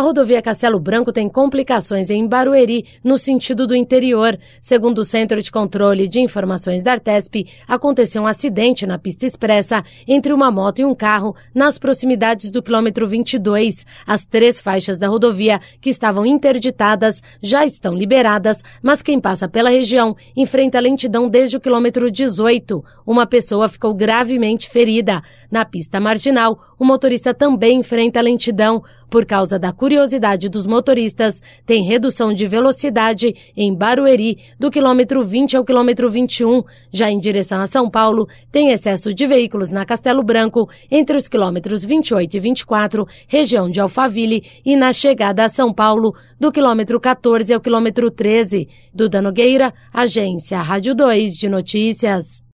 rodovia Castelo Branco tem complicações em Barueri, no sentido do interior. Segundo o Centro de Controle de Informações da Artesp, aconteceu um acidente na pista expressa entre uma moto e um carro nas proximidades do quilômetro 22. As 3 faixas da rodovia que estavam interditadas já estão liberadas, mas quem passa pela região enfrenta lentidão desde o quilômetro 18. Uma pessoa ficou gravemente ferida. Na pista marginal, o motorista também enfrenta lentidão. Por causa da curiosidade dos motoristas, tem redução de velocidade em Barueri do quilômetro 20 ao quilômetro 21. Já em direção a São Paulo, tem excesso de veículos na Castelo Branco entre os quilômetros 28 e 24, região de Alphaville, e na chegada a São Paulo, do quilômetro 14 ao quilômetro 13. Duda Nogueira, Agência Rádio 2 de Notícias.